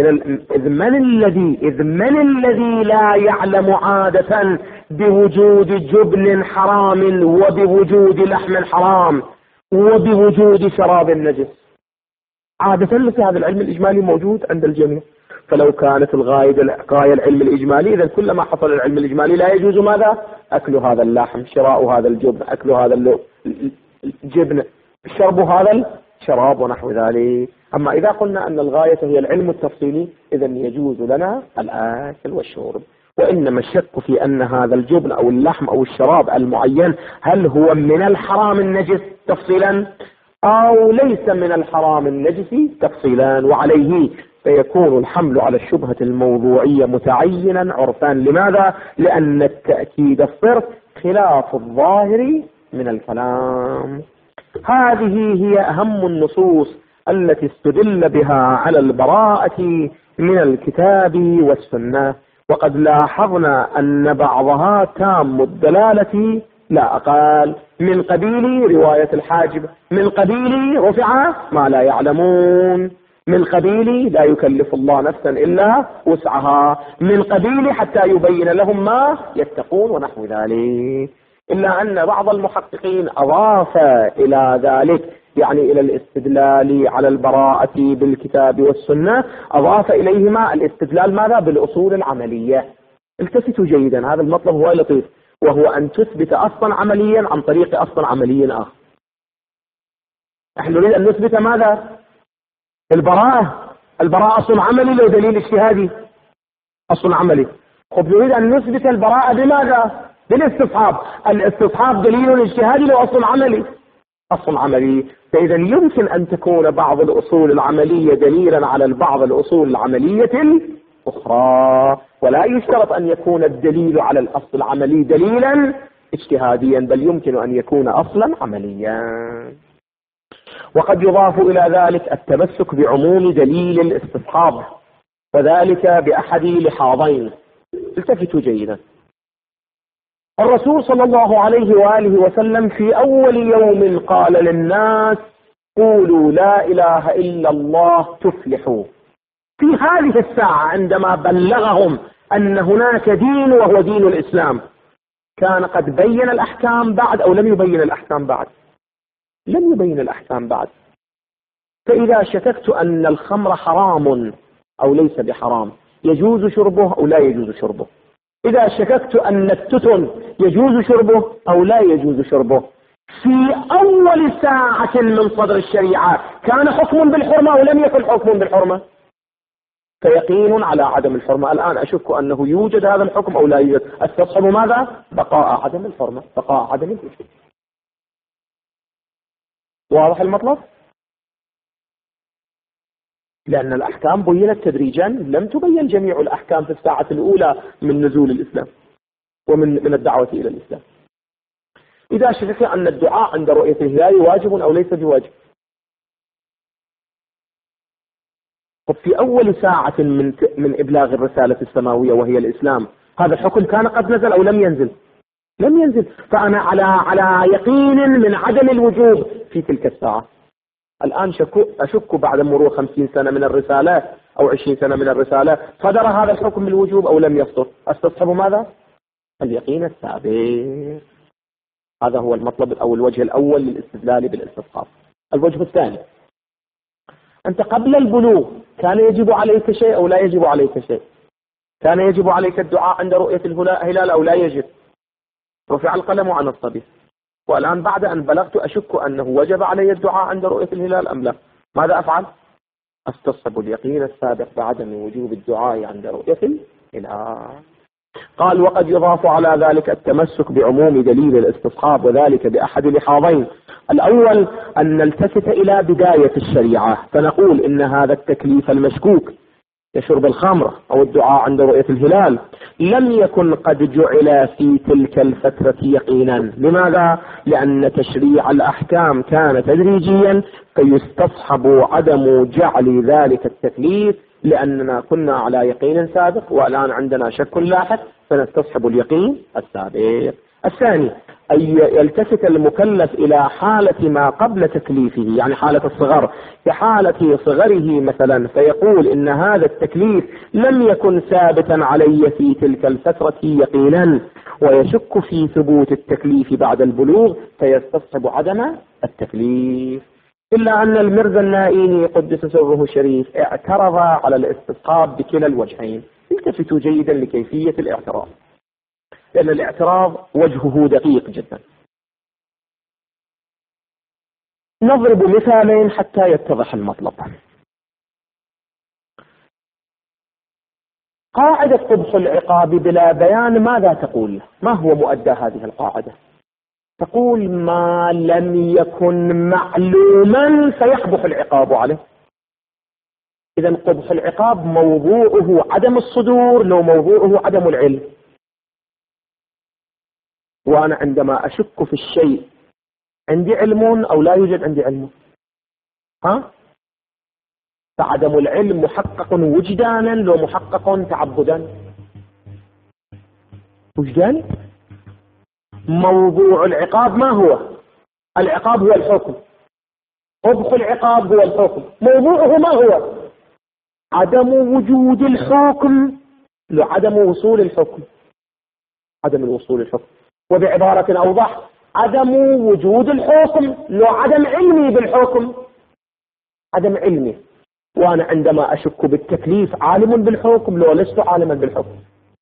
من الذي لا يعلم عادة بوجود جبن حرام وبوجود لحم حرام وبوجود شراب نجس؟ عادة مثل هذا العلم الإجمالي موجود عند الجميع. فلو كانت الغاية العلم الإجمالي، إذا كلما حصل العلم الإجمالي لا يجوز ماذا؟ أكل هذا اللحم، شراء هذا الجبن، أكل هذا الجبن، شرب هذا الشراب ونحو ذلك. أما إذا قلنا أن الغاية هي العلم التفصيلي، إذا يجوز لنا الأكل والشرب. وإنما الشك في أن هذا الجبن أو اللحم أو الشراب المعين هل هو من الحرام النجس تفصيلا أو ليس من الحرام النجس تفصيلا، وعليه فيكون الحمل على الشبهة الموضوعية متعينا عرفا. لماذا؟ لأن التأكيد الصرف خلاف الظاهر من الكلام. هذه هي أهم النصوص التي استدل بها على البراءة من الكتاب والسنة، وقد لاحظنا أن بعضها تام الدلالة لا أقل، من قبيل رواية الحاجب، من قبيل رفع ما لا يعلمون، من قبيل لا يكلف الله نفسا إلا وسعها، من قبيل حتى يبين لهم ما يتقون ونحو ذلك. إلا أن بعض المحققين أضاف إلى ذلك، يعني إلى الاستدلال على البراءة بالكتاب والسنة، أضاف إليهما الاستدلال ماذا؟ بالأصول العملية. التفتوا جيدا، هذا المطلب هو لطيف، وهو أن تثبت أصلا عمليا عن طريق أصلا عملي آخر. نحن نريد أن نثبت ماذا؟ البراءة أصل عملي لو دليل اجتهادي، أصل عملي. خب نريد أن نثبت البراءة بماذا؟ بالاستصحاب. الاستصحاب دليل اجتهادي لو أصل عملي، أصل عملي. فإذا يمكن أن تكون بعض الأصول العملية دليلا على بعض الأصول العملية الأخرى، ولا يشترط أن يكون الدليل على الأصل العملي دليلا اجتهاديا، بل يمكن أن يكون أصلا عمليا. وقد يضاف إلى ذلك التمسك بعموم دليل الاستصحاب، وذلك بأحد لحاظين. التفتوا جيدا، الرسول صلى الله عليه وآله وسلم في أول يوم قال للناس قولوا لا إله إلا الله تفلحوا. في هذه الساعة عندما بلغهم أن هناك دين وهو دين الإسلام، كان قد بين الأحكام بعد أو لم يبين الأحكام بعد؟ لم يبين الأحكام بعد. فإذا شككت أن الخمر حرام أو ليس بحرام، يجوز شربه أو لا يجوز شربه؟ إذا شككت أن التتن يجوز شربه أو لا يجوز شربه، في أول ساعة من صدر الشريعة كان حكم بالحرمة أو لم يكن حكم بالحرمة؟ فيقين على عدم الحرمة. الآن أشك أنه يوجد هذا الحكم أو لا يوجد، استصحب ماذا؟ بقاء عدم الحرمة، بقاء عدم الحكم. واضح المطلب؟ لأن الأحكام بينت تدريجا، لم تبين جميع الأحكام في الساعة الأولى من نزول الإسلام ومن الدعوة إلى الإسلام. إذا شكك أن الدعاء عند رؤية الهلال واجب أو ليس بواجب، في أول ساعة من إبلاغ الرسالة السماوية وهي الإسلام، هذا الحكم كان قد نزل أو لم ينزل؟ لم ينزل. فأنا على يقين من عدم الوجوب في تلك الساعة. الآن أشك بعد مرور 50 سنة من الرسالة أو 20 سنة من الرسالة، صدر هذا الحكم بالوجوب أو لم يصدر؟ استصحب ماذا؟ اليقين السابق. هذا هو المطلب أو الوجه الأول للاستدلال بالاستصحاب. الوجه الثاني، أنت قبل البلوغ كان يجب عليك شيء أو لا يجب عليك شيء؟ كان يجب عليك الدعاء عند رؤية الهلال أو لا يجب؟ رفع القلم عن الصبي، والآن بعد أن بلغت أشك أنه وجب علي الدعاء عند رؤية الهلال أم لا. ماذا أفعل؟ أستصحب اليقين السابق بعدم وجوب الدعاء عند رؤية الهلال. قال وقد يضاف على ذلك التمسك بعموم دليل الاستصحاب، وذلك بأحد لحاظين: الأول أن نلتفت إلى بداية الشريعة فنقول إن هذا التكليف المشكوك كشرب الخمر أو الدعاء عند رؤية الهلال لم يكن قد جعل في تلك الفترة يقينا. لماذا؟ لأن تشريع الأحكام كان تدريجيا فيستصحب عدم جعل ذلك التكليف، لأننا كنا على يقين سابق والآن عندنا شك لاحق فنستصحب اليقين السابق. الثاني أن يلتفت المكلف إلى حالة ما قبل تكليفه، يعني حالة الصغر كحالة صغره مثلا، فيقول إن هذا التكليف لم يكن ثابتا علي في تلك الفترة يقينا، ويشك في ثبوت التكليف بعد البلوغ فيستصحب عدم التكليف. إلا أن المرزا النائيني قدس سره الشريف اعترض على الاستصحاب بكلا الوجهين. التفتوا جيدا لكيفية الاعتراض، لأن الاعتراض وجهه دقيق جدا. نضرب مثالين حتى يتضح المطلب. قاعدة قبح العقاب بلا بيان ماذا تقول؟ ما هو مؤدى هذه القاعدة؟ تقول ما لم يكن معلوما فيقبح العقاب عليه. إذن قبح العقاب موضوعه عدم الصدور لو موضوعه عدم العلم. وأنا عندما أشك في الشيء عندي علم أو لا يوجد عندي علم؟ فعدم العلم محقق وجدانا لو محقق تعبدا؟ وجدان. موضوع العقاب ما هو؟ العقاب هو الحكم، قبح العقاب هو الحكم. موضوعه ما هو؟ عدم وجود الحكم لعدم وصول الحكم، عدم الوصول الحكم. وبعبارة أوضح: عدم وجود الحكم لعدم علمي بالحكم، عدم علمي. وأنا عندما أشك بالتكليف عالم بالحكم لو لست عالما بالحكم؟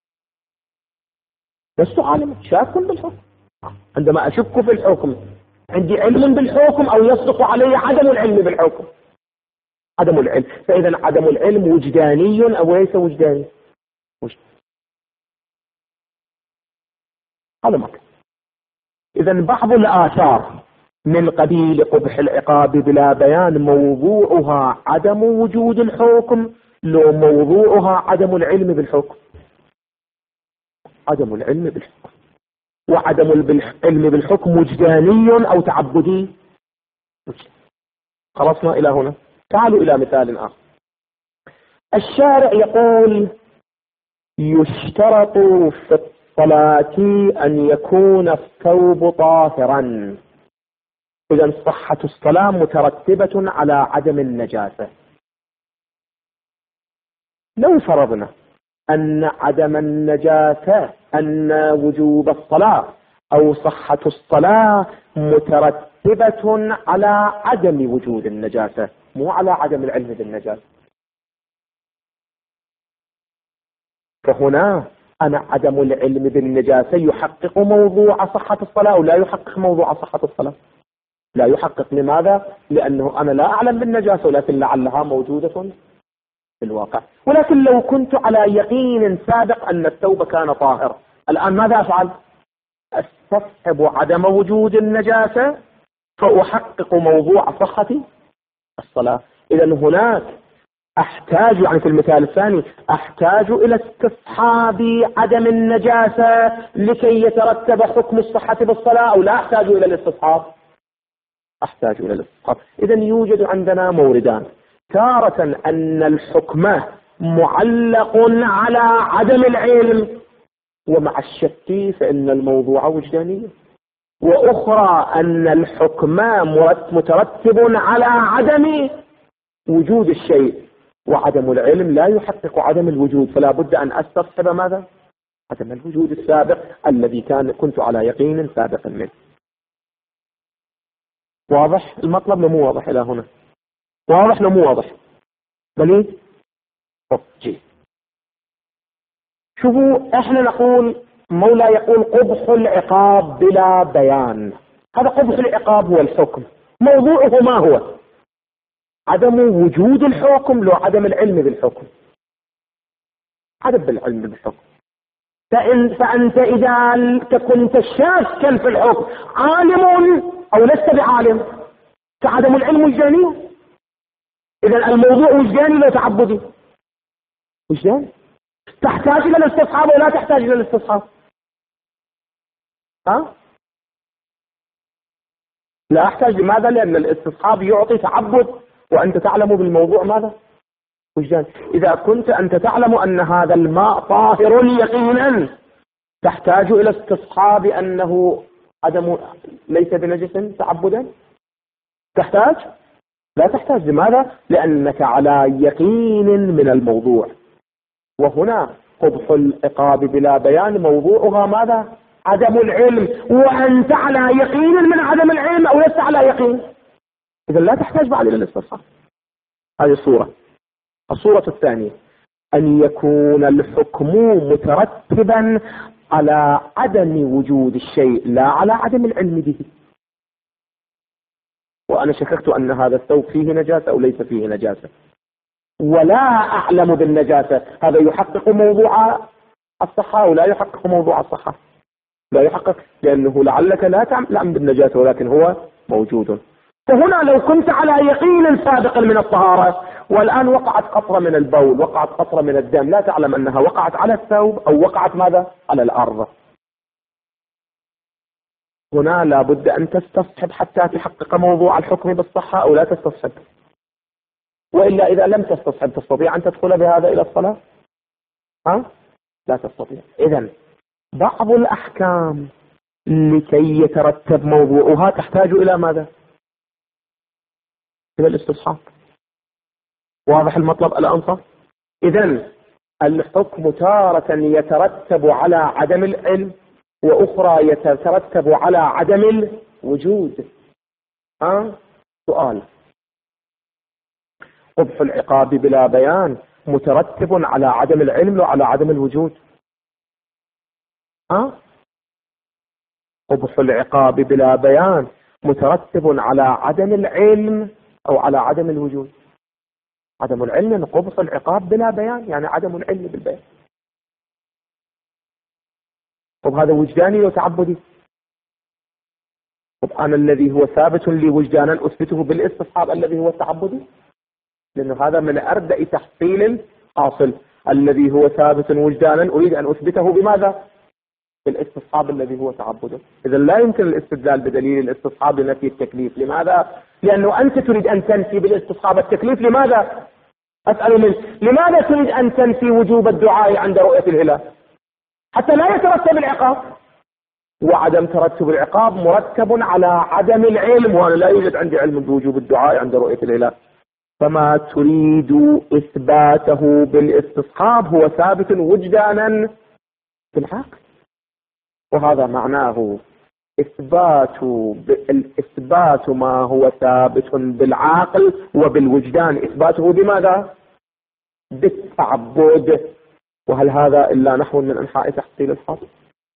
لست عالما، شاك بالحكم. عندما أشك في الحكم عندي علم بالحكم أو يصدق علي عدم العلم بالحكم؟ عدم العلم. فإذا عدم العلم وجداني أو ليس وجداني؟ هذا مكان. إذا بعض الآثار من قبيل قبح العقاب بلا بيان موضوعها عدم وجود الحكم لو موضوعها عدم العلم بالحكم، عدم العلم بالحكم. وعدم العلم بالحكم وجداني أو تعبدي؟ خلصنا إلى هنا. تعالوا إلى مثال آخر. الشارع يقول يشترط في الصلاة أن يكون الثوب طاهرا. إذن صحة الصلاة مترتبة على عدم النجاسة. لو فرضنا أن عدم النجاسة أن وجوب الصلاة أو صحة الصلاة مترتبة على عدم وجود النجاسة مو على عدم العلم بالنجاسة، فهنا أنا عدم العلم بالنجاسة يحقق موضوع صحة الصلاة ولا يحقق موضوع صحة الصلاة؟ لا يحقق. لماذا؟ لأنه أنا لا أعلم بالنجاسة ولكن لعلها موجودة في الواقع. ولكن لو كنت على يقين سابق أن الثوب كان طاهر، الآن ماذا أفعل؟ أستصحب عدم وجود النجاسة فأحقق موضوع صحة الصلاة. إذن هناك أحتاج، يعني في المثال الثاني أحتاج إلى استصحاب عدم النجاسة لكي يترتب حكم الصحة بالصلاة، أو لا أحتاج إلى الاستصحاب؟ أحتاج إلى الاستصحاب. إذن يوجد عندنا موردان: تارة أن الحكم معلق على عدم العلم ومع الشك فإن الموضوع وجداني، وأخرى أن الحكم مترتب على عدم وجود الشيء وعدم العلم لا يحقق عدم الوجود، فلا بد أن أستصحب ماذا؟ عدم الوجود السابق الذي كنت على يقين سابق منه. واضح المطلب لو مو واضح إلى هنا؟ واضح لو مو واضح؟ بليد؟ شوفوا احنا نقول مولا يقول قبح العقاب بلا بيان. هذا قبح العقاب هو الحكم، موضوعه ما هو؟ عدم وجود الحكم، لو عدم العلم بالحكم. عدم العلم بالحكم. فأنت إذا كنت شاكا في الحكم عالم أو لست بعالم، فعدم العلم وجداني. إذا الموضوع وجداني لا تعبدي. وجداني تحتاج إلى الاستصحاب ولا تحتاج إلى الاستصحاب؟ ها؟ لا أحتاج. لماذا؟ لأن الاستصحاب يعطي تعبد، وأنت تعلم بالموضوع ماذا؟ وجدان. إذا كنت أنت تعلم أن هذا الماء طاهر يقينا، تحتاج إلى استصحاب أنه ليس بنجس تعبدا؟ تحتاج؟ لا تحتاج. لماذا؟ لأنك على يقين من الموضوع. وهنا قبح العقاب بلا بيان موضوعها ماذا؟ عدم العلم، وأنت على يقين من عدم العلم أو لست على يقين. إذا لا تحتاج بعد إلى الاستصحاب. هذه الصورة الثانية أن يكون الحكم مترتبا على عدم وجود الشيء لا على عدم العلم به. وأنا شككت أن هذا الثوب فيه نجاسة أو ليس فيه نجاسة ولا أعلم بالنجاسة، هذا يحقق موضوع الصحة ولا يحقق موضوع الصحة؟ لا يحقق، لأنه لعلك لا تعلم بالنجاسة ولكن هو موجود. فهنا لو كنت على يقين سابق من الطهارة، والآن وقعت قطرة من البول، وقعت قطرة من الدم، لا تعلم أنها وقعت على الثوب أو وقعت ماذا؟ على الأرض، هنا لابد أن تستصحب حتى تحقق موضوع الحكم بالصحة أو لا تستصحب. وإلا إذا لم تستصحب تستطيع أن تدخل بهذا إلى الصلاة؟ ها؟ لا تستطيع. إذن بعض الأحكام لكي يترتب موضوعها تحتاج إلى ماذا؟ إلى الاستصحاب. واضح المطلب الآن صح؟ إذن الحكم تارة يترتب على عدم العلم، وأخرى يترتب على عدم الوجود. سؤال: قبح العقاب بلا بيان مترتب على عدم العلم وعلى عدم الوجود؟ قبح العقاب بلا بيان مترتب على عدم العلم أو على عدم الوجود؟ عدم العلم قبح العقاب بلا بيان، يعني عدم العلم بالبيان. طب هذا وجداني وتعبدي؟ طب أنا الذي هو ثابت لي وجدانا أثبته بالاستصحاب الذي هو التعبدي، لأنه هذا من أردأ تحصيل حاصل. الذي هو ثابت وجدانا أريد أن أثبته بماذا؟ بالاستصحاب الذي هو تعبده. إذا لا يمكن الاستدلال بدليل الاستصحاب لنفي التكليف. لماذا؟ لأنه أنت تريد أن تنفي بالاستصحاب التكليف. لماذا؟ أسأل منك، لماذا تريد أن تنفي وجوب الدعاء عند رؤية الهلال؟ حتى لا يترتب العقاب. وعدم ترتب العقاب مرتب على عدم العلم، وأنا لا يوجد عندي علم بوجوب الدعاء عند رؤية الهلال. فما تريد إثباته بالاستصحاب هو ثابت وجدانا بالعقل، وهذا معناه إثبات ما هو ثابت بالعقل وبالوجدان، إثباته بماذا؟ بالتعبد. وهل هذا إلا نحو من أنحاء تحصيل الحاصل؟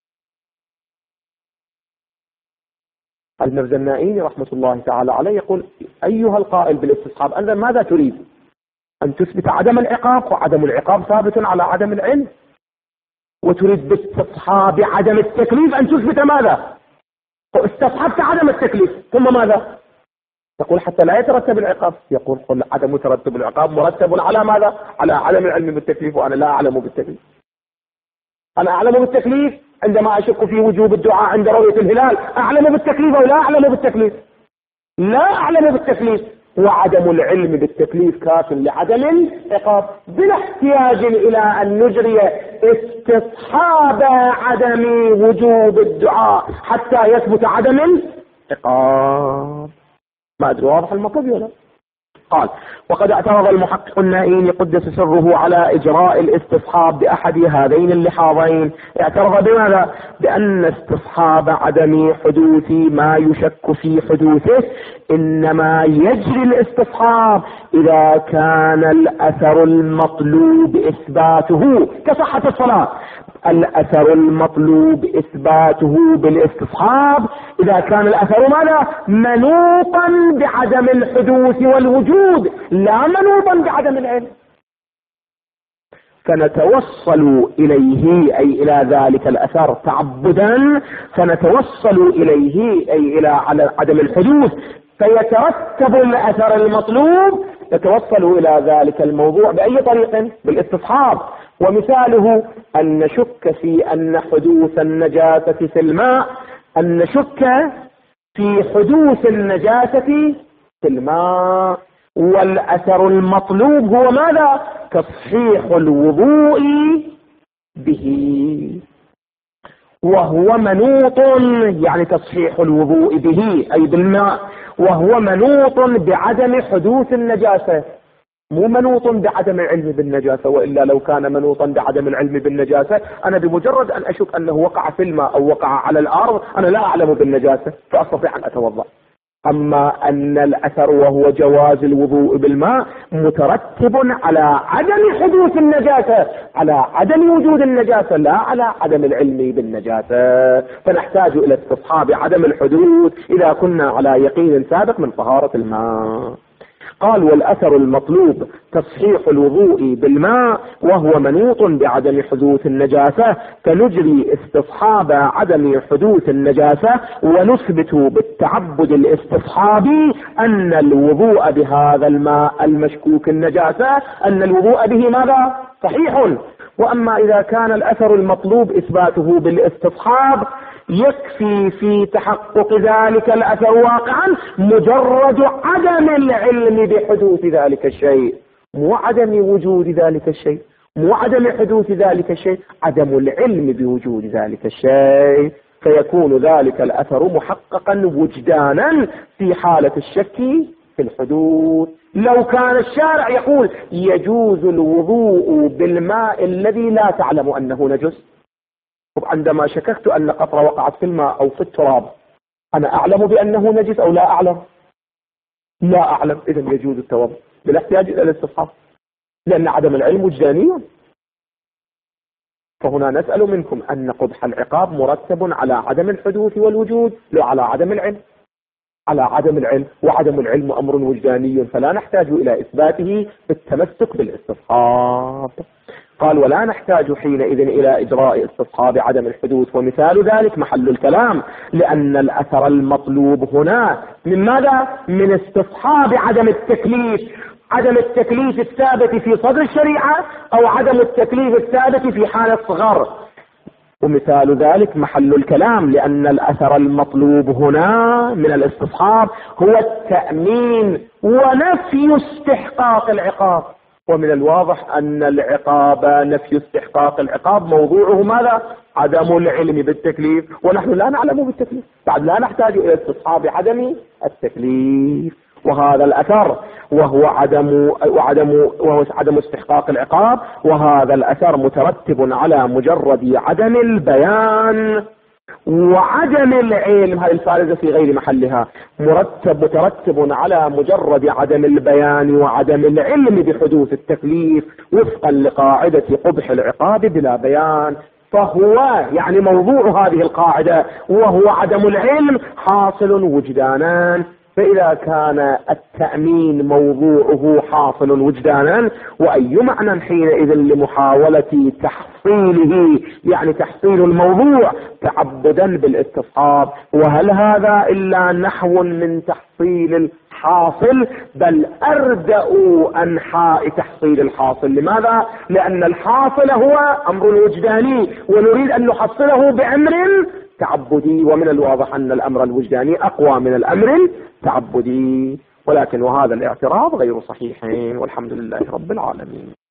المرزنائي رحمة الله تعالى عليه يقول: أيها القائل بالاستصحاب، أنت ماذا تريد؟ أن تثبت عدم العقاب، وعدم العقاب ثابت على عدم العلم، وتريد باستصحاب عدم التكليف أن تثبت ماذا؟ استصحبت عدم التكليف ثم ماذا؟ تقول حتى لا يترتب العقاب. يقول: قل عدم ترتب العقاب مرتب على ماذا؟ على عدم العلم بالتكليف، وأنا لا أعلم بالتكليف. أنا أعلم بالتكليف عندما أشك في وجوب الدعاء عند رؤية الهلال، أعلم بالتكليف أو لا أعلم بالتكليف؟ لا أعلم بالتكليف. وعدم العلم بالتكليف كاف لعدم العقاب، بلا احتياج إلى أن نجري استصحاب عدم وجوب الدعاء حتى يثبت عدم العقاب. ما أدري واضح المطلب ولا؟ قال: وقد اعترض المحقق النائيني قدس سره على إجراء الاستصحاب بأحد هذين اللحاظين. اعترض بماذا؟ بأن استصحاب عدم حدوث ما يشك في حدوثه إنما يجري الاستصحاب إذا كان الأثر المطلوب إثباته كصحة الصلاة. الأثر المطلوب إثباته بالاستصحاب إذا كان الأثر ماذا؟ منوطا بعدم الحدوث والوجود، لا منوطا بعدم العلم. فنتوصل إليه أي إلى ذلك الأثر تعبدا، فنتوصل إليه أي إلى عدم الحدوث، فيترتب الأثر المطلوب، يتوصل إلى ذلك الموضوع بأي طريق؟ بالاستصحاب. ومثاله أن نشك في أن حدوث النجاسة في الماء، أن نشك في حدوث النجاسة في الماء، والأثر المطلوب هو ماذا؟ تصحيح الوضوء به، وهو منوط، يعني تصحيح الوضوء به أي بالماء، وهو منوط بعدم حدوث النجاسة، مو منوط بعدم العلم بالنجاسة. وإلا لو كان منوطا بعدم العلم بالنجاسة أنا بمجرد أن أشك أنه وقع في الماء أو وقع على الأرض أنا لا أعلم بالنجاسة فأستطيع أن أتوضأ. أما أن الأثر وهو جواز الوضوء بالماء مترتب على عدم حدوث النجاسة، على عدم وجود النجاسة، لا على عدم العلم بالنجاسة، فنحتاج إلى استصحاب عدم الحدوث إذا كنا على يقين سابق من طهارة الماء. قال: والأثر المطلوب تصحيح الوضوء بالماء وهو منوط بعدم حدوث النجاسة، فنجري استصحاب عدم حدوث النجاسة ونثبت بالتعبد الاستصحابي أن الوضوء بهذا الماء المشكوك النجاسة أن الوضوء به ماذا؟ صحيح. وأما إذا كان الأثر المطلوب إثباته بالاستصحاب يكفي في تحقق ذلك الأثر واقعا مجرد عدم العلم بحدوث ذلك الشيء، مو عدم وجود ذلك الشيء، مو عدم حدوث ذلك الشيء، عدم العلم بوجود ذلك الشيء، فيكون ذلك الأثر محققا وجدانا في حالة الشك في الحدوث. لو كان الشارع يقول يجوز الوضوء بالماء الذي لا تعلم أنه نجس، عندما شككت أن قطرة وقعت في الماء أو في التراب أنا أعلم بأنه نجس أو لا أعلم؟ لا أعلم، إذن يجوز التوضؤ بلا احتياج إلى الاستصحاب، لأن عدم العلم وجداني. فهنا نسأل منكم أن قبح العقاب مرتب على عدم الحدوث والوجود لا على عدم العلم، على عدم العلم، وعدم العلم أمر وجداني فلا نحتاج إلى إثباته بالتمسك بالاستصحاب. قال: ولا نحتاج حينئذ إلى إجراء استصحاب عدم الحدوث، ومثال ذلك محل الكلام، لأن الأثر المطلوب هنا من ماذا؟ من استصحاب عدم التكليف، عدم التكليف الثابت في صدر الشريعة أو عدم التكليف الثابت في حال الصغر. ومثال ذلك محل الكلام، لأن الأثر المطلوب هنا من الاستصحاب هو التأمين ونفي استحقاق العقاب، ومن الواضح أن العقاب نفي استحقاق العقاب موضوعه ماذا؟ عدم العلم بالتكليف، ونحن لا نعلم بالتكليف، بعد لا نحتاج إلى استصحاب عدم التكليف. وهذا الأثر وهو عدم استحقاق العقاب، وهذا الأثر مترتب على مجرد عدم البيان وعدم العلم، هذه الفارزة في غير محلها، مترتب على مجرد عدم البيان وعدم العلم بحدوث التكليف وفقا لقاعدة قبح العقاب بلا بيان. فهو يعني موضوع هذه القاعدة وهو عدم العلم حاصل وجدانا. فإذا كان التأمين موضوعه حاصل وجدانا، وأي معنى حينئذ لمحاولة تحصيله، يعني تحصيل الموضوع تعبدا بالاستصحاب؟ وهل هذا إلا نحو من تحصيل الحاصل؟ بل أردأ أنحاء تحصيل الحاصل. لماذا؟ لأن الحاصل هو أمر وجداني ونريد أن نحصله بأمر تعبدي، ومن الواضح أن الأمر الوجداني أقوى من الأمر التعبدي، ولكن وهذا الاعتراض غير صحيح، والحمد لله رب العالمين.